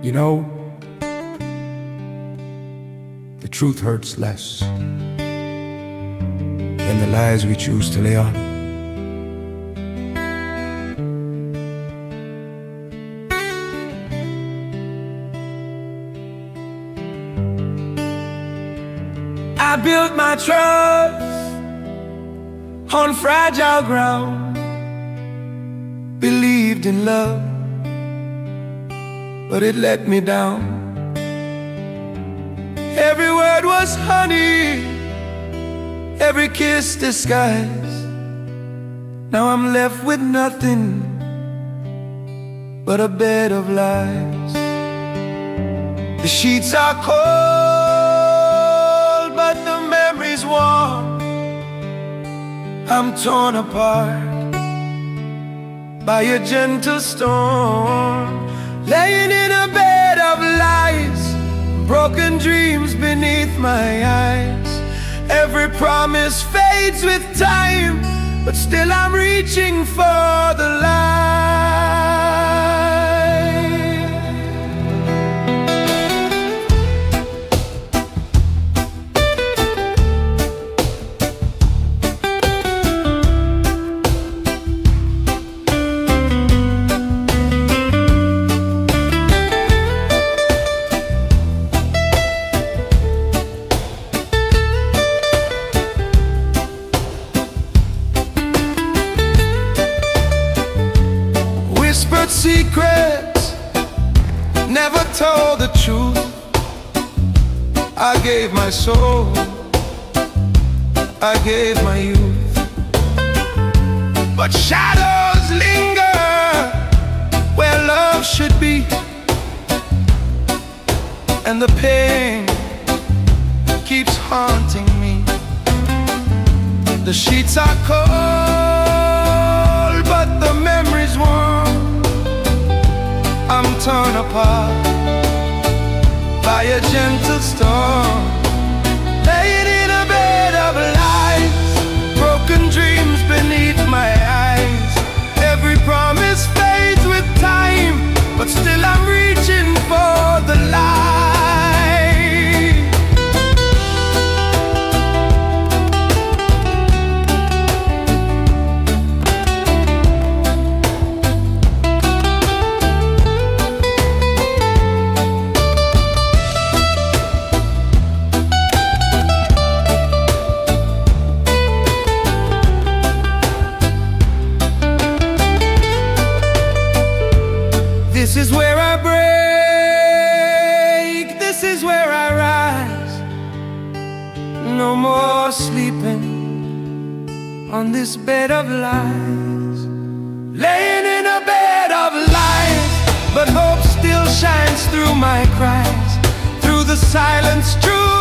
You know, the truth hurts less than the lies we choose to lay on. I built my trust on fragile ground, believed in love, but it let me down. Every word was honey, every kiss disguise. Now I'm left with nothing but a bed of lies. The sheets are cold, but the memory's warm. I'm torn apart by a gentle storm, laying in a bed of lies, broken dreams beneath my eyes. Every promise fades with time, but still I'm reaching for the light. Whispered secrets, never told the truth. I gave my soul, I gave my youth. But shadows linger where love should be, and the pain keeps haunting me. The sheets are cold, but the memory's warm. I'm torn apart by a gentle storm, laying in a bed of lies, broken dreams beneath my eyes. Every promise fades with time, but still I'm reaching for the light. This is where I break, this is where I rise. No more sleeping on this bed of lies, laying in a bed of lies, but hope still shines through my cries, through the silence, true.